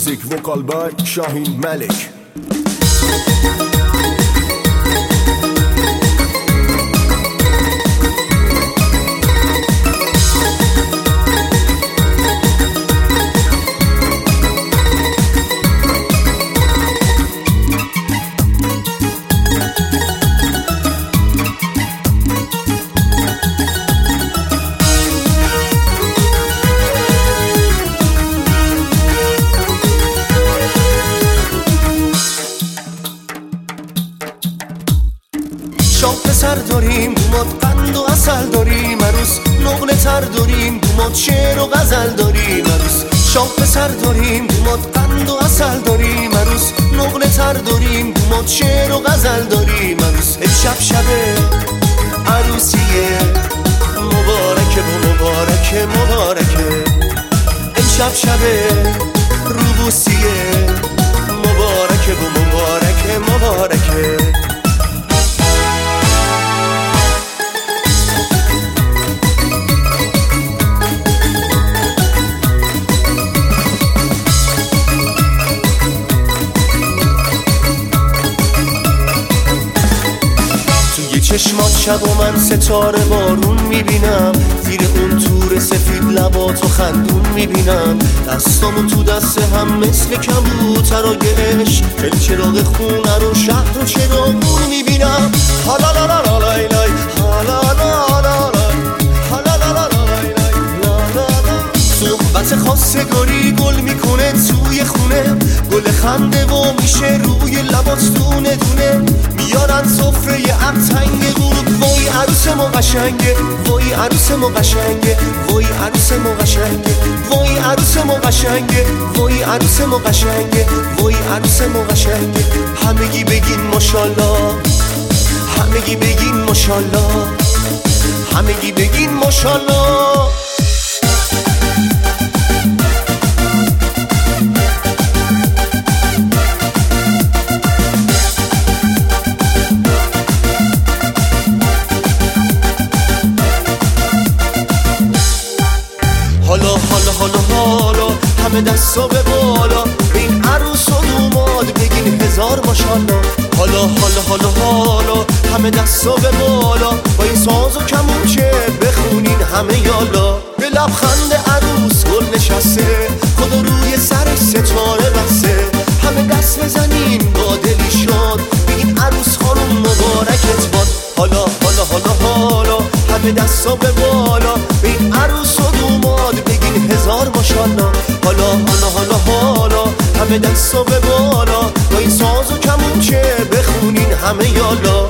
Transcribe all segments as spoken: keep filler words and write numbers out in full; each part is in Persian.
Music vocal by Shahin Malik. شام پسر داریم دومات قند و اصل داریم عروس، نقل تر داریم دومات شعر و غزل داریم عروس. شام پسر داریم دومات قند و اصل داریم عروس، نقل تر داریم دومات شعر و غزل داریم عروس. امشب شب عروسیه مبارکه و مبارکه مبارکه، امشب شب روبوسیه مبارکه و مبارکه مبارکه. چشمات شب و من ستاره بارون میبینم، زیر اون تور سفید لبات و خندون میبینم. دستامو تو دست هم مثل کبوترای عشق، دل چراغ خونه رو شهر و چراغون میبینم. حالا لا لا لا لای لای، حالا لا لا لای، حالا لا لا لا لای لای، لا لا لا. صحبت خواستگاری گل میکنه توی خونه، گل خنده و میشه روی لبات دونه دونه. میارن سفره عطنگ غروب، وای عروس ما قشنگه، وای عروس ما قشنگه، وای عروس ما قشنگه، وای عروس ما قشنگه، وای عروس ما قشنگه، وای عروس ما قشنگه. همگی بگین ماشاءالله، همگی بگین ماشاءالله، همگی بگین ماشاءالله. حالا حالا حالا حالا همه دستا به بالا، این عروس و دوماد بگین هزار ماشاءالله. حالا حالا حالا حالا همه دستا به بالا، با این ساز و کمونچه بخونین همه یالا. به لبخند عروس گل نشسته، خدا روی سرش ستاره بسته. همه دست بزنین با دلی شاد، بگین عروس خانم مبارکت باد. حالا حالا حالا حالا همه دستا به بالا، به این عروس و دوماد بگین هزار ماشاءالله. حالا حالا حالا حالا همه دستا به بالا، با این ساز و کمونچه بخونین همه یالا.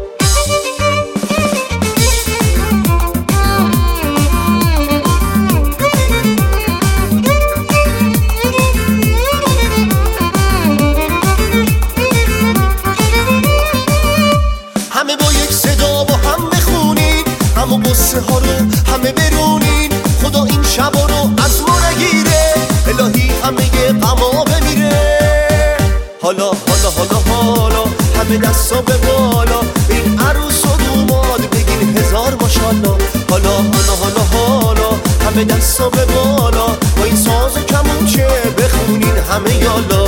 همه با یک صدا با هم بخونین، اما قصه ها رو همه برونین. خدا این شبا رو از ما نگیره، الهی همه غما بمیره. حالا حالا حالا حالا همه دستا به بالا، این عروس و دوماد بگین هزار ماشاءالله. حالا حالا حالا حالا همه دستا به بالا، با این ساز و کمونچه بخونین همه یالا.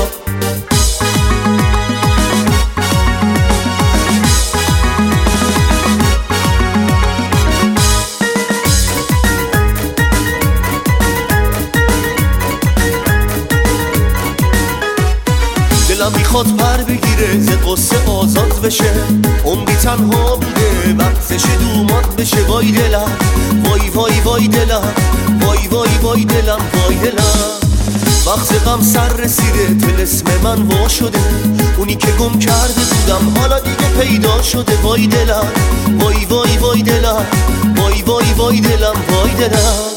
دلم میخواد پر بگیره ز قصه آزاد بشه، عمری تنها بوده وقتش دوماد بشه. وای دلم وای وای وای دلم، وای وای وای دلم وای دلم. وقت غم سر رسیده طلسم من وا شده، اونی که گم کرده بودم حالا دیگه پیدا شده. وای دلم وای وای وای دلم، وای وای وای دلم وای دلم.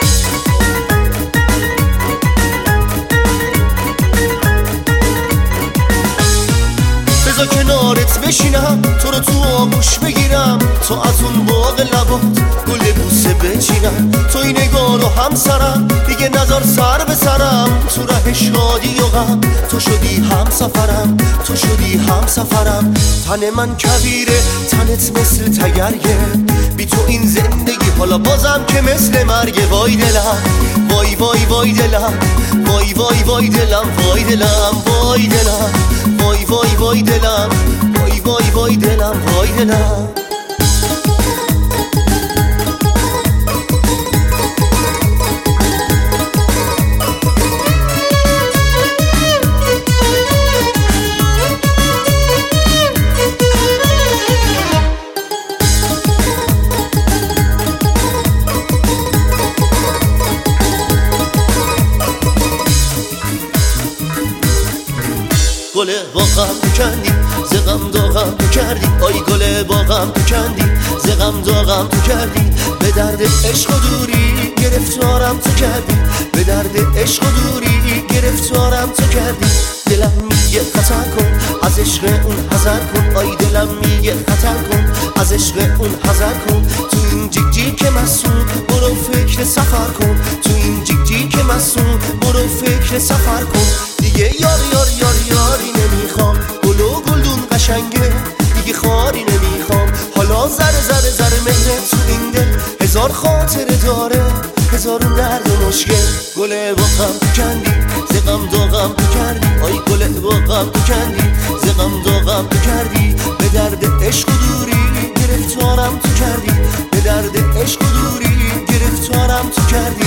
بذار کنارت بشینم، تو رو تو آغوش بگیرم، تو از اون باغ لبات گل بوسه بچینم. تو این نگاه رو همسرم دیگه نظر سر به سرم، تو ره شادی و غم تو شدی هم سفرم، تو شدی هم سفرم. تن من کبیره تنت مثل تگریه، بی تو این زندگی حالا بازم که مثل مرگ. وای دلم وای وای وای دلم، وای وای وای دلم وای دلم وای دلم وای وای وای دلم وای وای وای دلم وای دلم گل باغم کندی زغم داغم تو کردی آی گل باغم کندی زغم داغم تو کردی به درد عشق و دوری گرفتارم تو کردی به درد عشق و دوری گرفتارم تو کردی دلم میگه خطر کن از عشق اون حذر کن آی دلم میگه خطر کن از عشق اون حذر کن تو این جیک جیک مسون برو فکر سفر کن تو این جیک جیک مسون برو فکر سفر کن دیگه یار یار یار یاری نمیخوام گل و گلدون قشنگه دیگه خاری نمیخوام حالا زره زره زره مهره تو این دل هزار خاطره داره هزارون درد و مشکل گل باغم کندی زغم داغم کردی آی گل باغم کندی زغم داغم کردی به درد عشق و دوری گرفتارم تو کردی به درد عشق و دوری گرفتارم تو کردی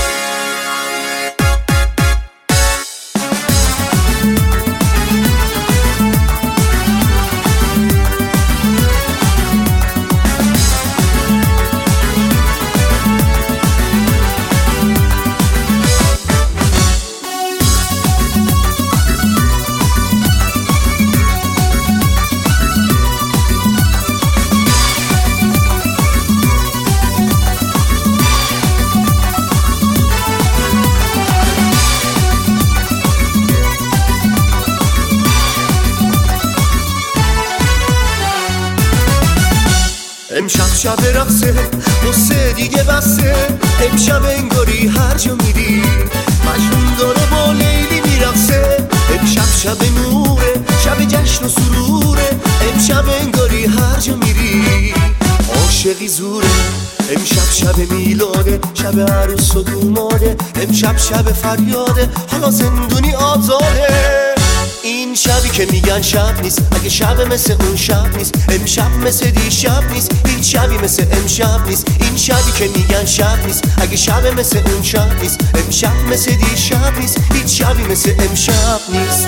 امشب شب رقصه قصه دیگه بسته امشب انگاری هر جا میری مجنون داره با لیلی میرقصه امشب شب نوره شب جشن و سروره امشب انگاری هر جا میری عاشقی زوره امشب شب میلاده شب عروس و دوماده امشب شب فریاده حالا زندونی آزاده این شبی که میگن شب نیست اگه شب مثل اون شب نیست امشب مثل دیشب نیست هیچ شبی مثل امشب نیست این شبی که میگن شب نیست اگه شب مثل اون شب نیست امشب مثل دیشب نیست هیچ شبی مثل امشب نیست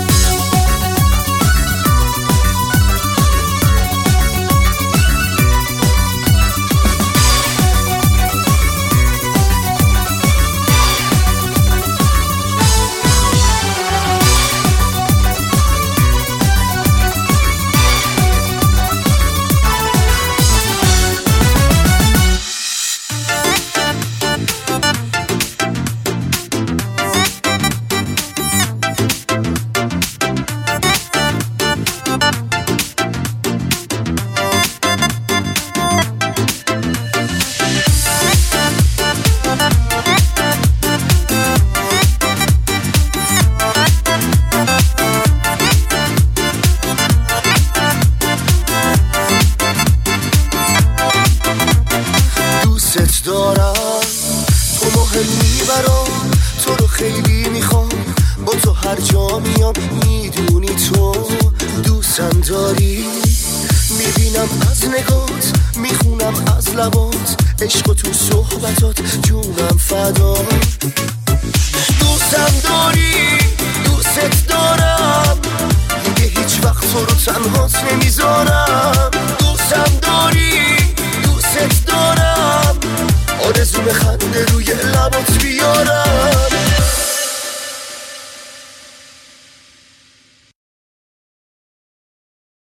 دارم تو مهمی برام تو رو خیلی میخوام با تو هر جا میام میدونی تو دوستم داری میبینم از نگات میخونم از لبات عشق و تو صحبتات جونم فدا دوستم داری دوست دارم دیگه هیچ وقت تو رو تنهات نمیذارم